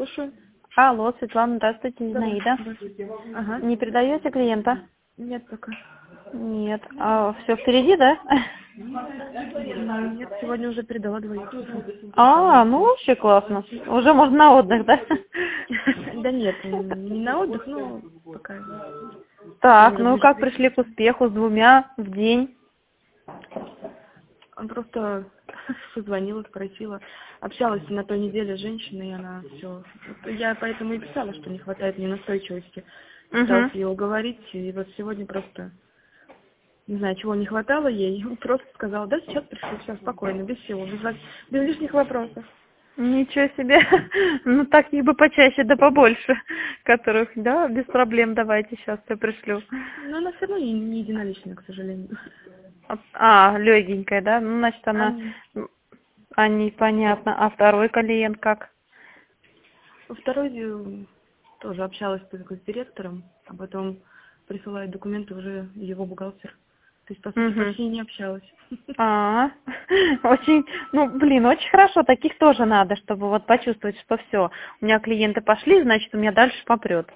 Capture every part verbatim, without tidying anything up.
слушаю. Алло, Светлана, здравствуйте, Да, Зинаида. здравствуйте. Ага. Не передаете клиента? Нет пока. Нет. А все впереди, да? Нет, сегодня уже передала двоих. А, ну вообще классно. Уже можно на отдых, да? Да нет, не на отдых, но пока. Так, Уже ну ближе к как вечеру. пришли к успеху с двумя в день? Он просто позвонила, спросила. Общалась на той неделе с женщиной, и она все. Я поэтому и писала, что не хватает мне настойчивости. Пыталась Угу. ее уговорить, и вот сегодня просто не знаю, чего не хватало ей. Просто сказала, да, сейчас пришлю, все спокойно, без всего, без, вас- без лишних вопросов. Ничего себе. Ну таких бы почаще, да побольше, которых, да, без проблем, давайте сейчас я пришлю. Но она все равно не, не единоличная, к сожалению. А, легенькая, да? Ну, значит, А она... А, непонятно. А второй клиент как? второй э, тоже общалась только с директором, а потом присылает документы уже его бухгалтер. То есть, по сути, Угу. почти не общалась. А, очень, ну, блин, очень хорошо, таких тоже надо, чтобы вот почувствовать, что все, у меня клиенты пошли, значит, у меня дальше попрет.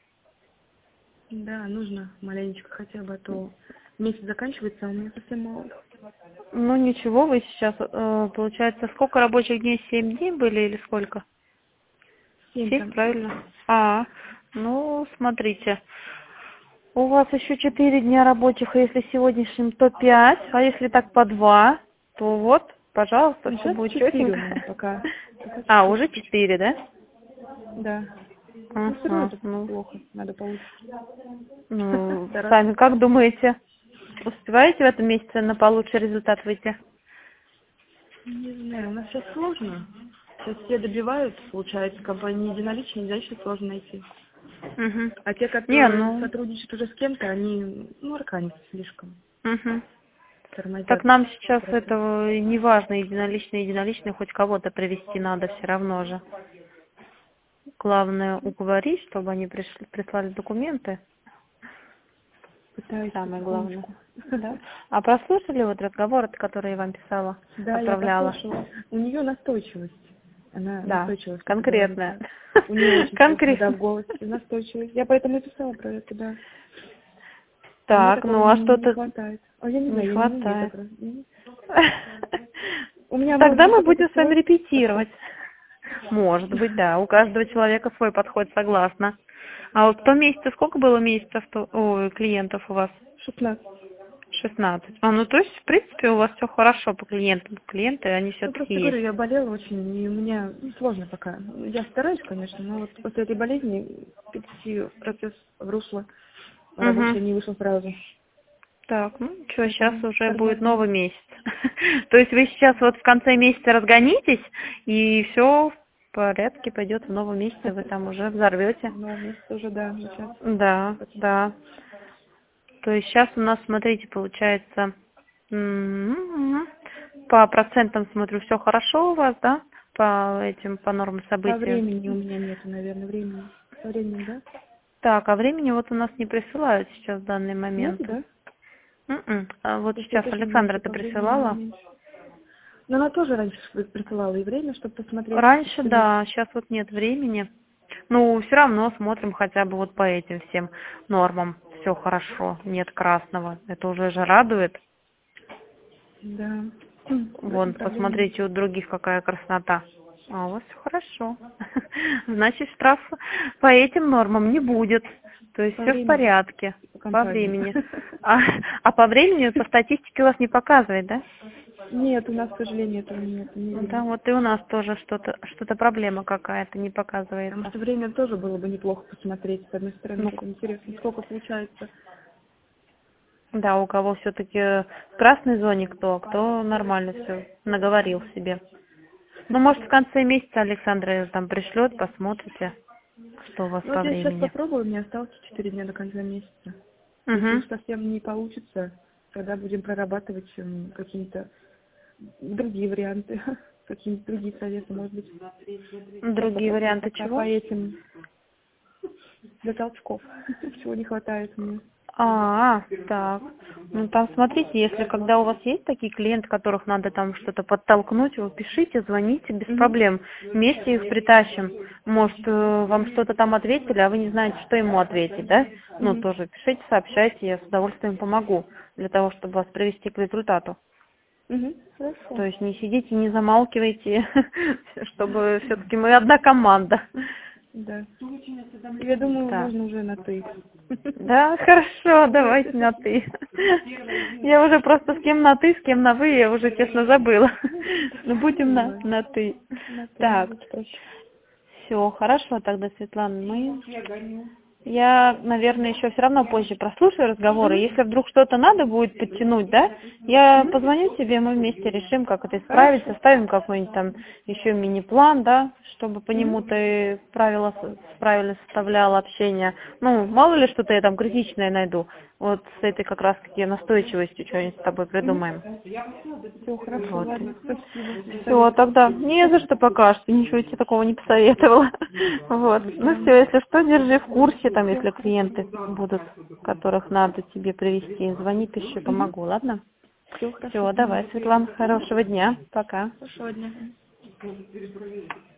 Да, нужно маленечко хотя бы, а то месяц заканчивается, а у меня совсем мало. Ну, ничего, вы сейчас, э, получается, сколько рабочих дней, семь дней были или сколько? Семь Семь, там. правильно? А, ну, смотрите, у вас еще четыре дня рабочих, а если сегодняшним, то пять, а если так по два, то вот, пожалуйста, Ну, все сейчас будет четыре у четенько. меня пока. Пока А, четыре уже штучки. четыре, да? Да. Ну, все равно Ага, это ну, плохо, надо получше. ну, Стараться. сами как думаете, успеваете в этом месяце на получший результат выйти? Не знаю, у нас сейчас сложно. Сейчас все добивают, получается, компании единоличные, дальше сложно найти. Угу. А те, Не, которые ну, сотрудничают уже с кем-то, они, ну, арканятся слишком, угу. Так тормозят нам сейчас процесс. этого не важно, единоличный, единоличный, хоть кого-то привести надо все равно же. Главное уговорить, чтобы они пришли, прислали документы, Пытаюсь самое главное. потихонечку. Да. А прослушали вот разговор, который я вам писала, Да, я отправляла? послушала. У нее настойчивость. Она Да, настойчиво что-то говорит. конкретная. У нее очень слышно, да, Конкретно. в голосе. Настойчивость. Я поэтому и писала про это, да. А мне Так, такого ну а не что-то хватает. А я не не знаю, я не умею хватает. так. раз- У меня, может Тогда быть, мы какой-то будем с вами свой подход. репетировать. Может быть, да. У каждого человека свой подход, согласна. А вот по месяцу сколько было месяцев то- ой, клиентов у вас? шестнадцать. Шестнадцать. А, ну то есть, в принципе, у вас все хорошо по клиентам. Клиенты, они Ну, все-таки просто говорю, есть. я болела очень, и у меня ну, сложно пока. Я стараюсь, конечно, но вот после этой болезни перейти процесс в русло Угу. рабочий не вышел сразу. Так, ну что, сейчас Поэтому уже будет тормозну. новый месяц. То есть вы сейчас вот в конце месяца разгонитесь, и все в порядке пойдет в новом месяце, вы там уже взорвете. Но месяц уже, да, сейчас Да, да. То есть сейчас у нас, смотрите, получается, м, по процентам смотрю, все хорошо у вас, да? По этим, по нормам по событий. времени у меня нету, наверное, времени. По времени, да? Так, а времени вот у нас не присылают сейчас в данный момент. Нету, да? М-м. А вот То есть я сейчас тоже не Александра вижу это по времени у меня присылала. меньше. Но она тоже раньше присылала и время, чтобы посмотреть, Раньше, посмотреть. да, сейчас вот нет времени. Ну, все равно смотрим хотя бы вот по этим всем нормам. Все хорошо, нет красного. Это уже же радует. Да. Хм, в этом Вон, проблема. посмотрите, у других какая красота. А у вас все хорошо. Значит, штраф по этим нормам не будет. То есть По все в времени порядке. и по По компании. времени. А, а по времени, по статистике у вас не показывает, да? Нет, у нас, к сожалению, этого нет, не Ну да, видно. вот и у нас тоже что-то, что-то проблема какая-то не Потому показывается. что время тоже было бы неплохо посмотреть, с одной стороны, Ну, как интересно, сколько получается. да, у кого все-таки в красной зоне кто, а кто нормально все наговорил себе. Ну, может, в конце месяца Александра там пришлет, посмотрите, что у вас Ну по вот я сейчас времени. попробую, мне осталось четыре дня до конца месяца. Если Угу. уж совсем не получится, тогда будем прорабатывать м, какие-то другие варианты, какие-то другие советы, может быть. Сейчас Другие попробую варианты пока по чего? этим для толчков, чего не хватает мне. А, так. Ну там смотрите, если когда у вас есть такие клиенты, которых надо там что-то подтолкнуть, вы пишите, звоните, без Мгм. проблем. Вместе их притащим. Может, э, вам что-то там ответили, а вы не знаете, что ему ответить, да? Ну, Мгм. тоже пишите, сообщайте, я с удовольствием помогу для того, чтобы вас привести к результату. Мгм. То Хорошо. есть не сидите, не замалкивайте, чтобы все-таки мы одна команда. Да. Я думаю, Так. можно уже на ты. Да, хорошо, давайте на ты. Я уже просто с кем на ты, с кем на вы, я уже честно забыла. Ну будем на, Понимаю. на ты. На ты Так, будет проще. все, хорошо тогда, Светлана. Мы... Я, наверное, еще все равно позже прослушаю разговоры. Мгм. Если вдруг что-то надо будет подтянуть, да, я Мгм. позвоню тебе, мы вместе решим, как это исправить, Хорошо. составим какой-нибудь там еще мини-план, да, чтобы по Мгм. нему ты правила с- правильно составлял общение. Ну, мало ли что-то я там критичное найду. Вот с этой как раз-таки настойчивостью что-нибудь с тобой Мгм. придумаем. Все хорошо, Вот. ладно, спасибо за Все, совет. тогда не за что пока что, ничего тебе такого не посоветовала. Вот. Ну Да. все, если что, держи в курсе, там, Все если хорошо. клиенты будут, которых надо тебе привести, звони, пиши, Угу. помогу, ладно? Все хорошо, Все, давай, поняла. Светлана, хорошего дня, пока. Хорошего дня.